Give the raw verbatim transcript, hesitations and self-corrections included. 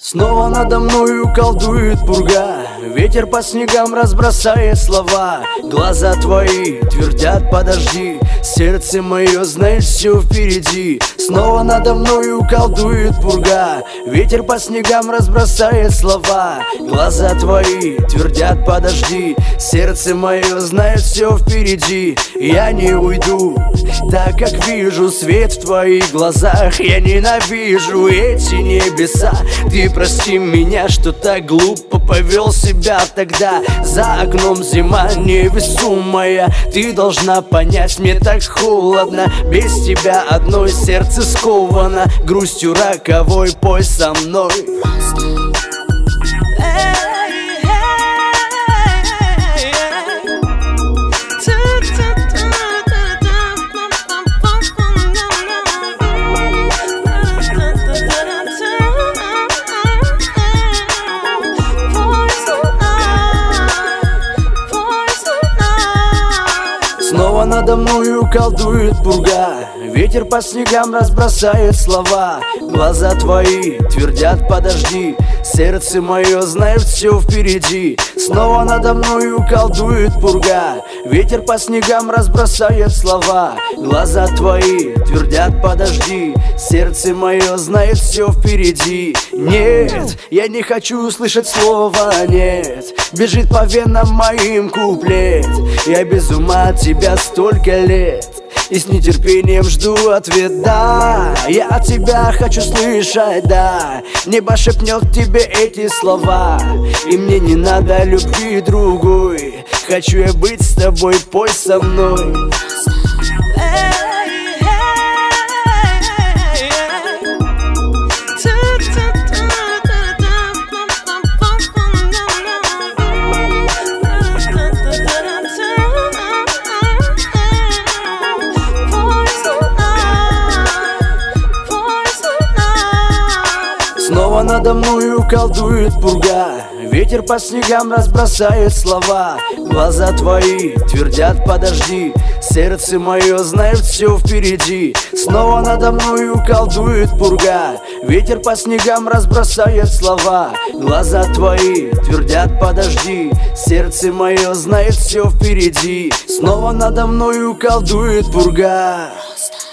Снова надо мною колдует пурга. Ветер по снегам разбросает слова. Глаза твои твердят подожди. Сердце мое знает все впереди. Снова надо мною колдует пурга. Ветер по снегам разбросает слова. Глаза твои твердят подожди. Сердце мое знает все впереди. Я не уйду, так как вижу свет в твоих глазах. Я ненавижу эти небеса. Ты прости меня, что так глупо повел себя тогда. За окном зима невесомая. Ты должна понять, мне так холодно. Без тебя одной сердце сковано. Грустью роковой пой со мной. Снова надо мною колдует пурга. Ветер по снегам разбросает слова. Глаза твои твердят подожди. Сердце мое знает все впереди. Снова надо мною колдует пурга. Ветер по снегам разбросает слова. Глаза твои твердят подожди. Сердце мое знает все впереди. Нет, я не хочу слышать слова нет. Бежит по венам моим куплет. Я без ума от тебя столько лет. И с нетерпением жду ответ, да. Я от тебя хочу слышать, да. Небо шепнет тебе эти слова. И мне не надо любви другой. Хочу я быть с тобой, пой со мной. Снова надо мною колдует пурга. Ветер по снегам разбросает слова. Глаза твои твердят подожди. Сердце мое знает все впереди. Снова надо мною колдует пурга. Ветер по снегам разбросает слова. Глаза твои твердят подожди. Сердце мое знает все впереди. Снова надо мною колдует пурга.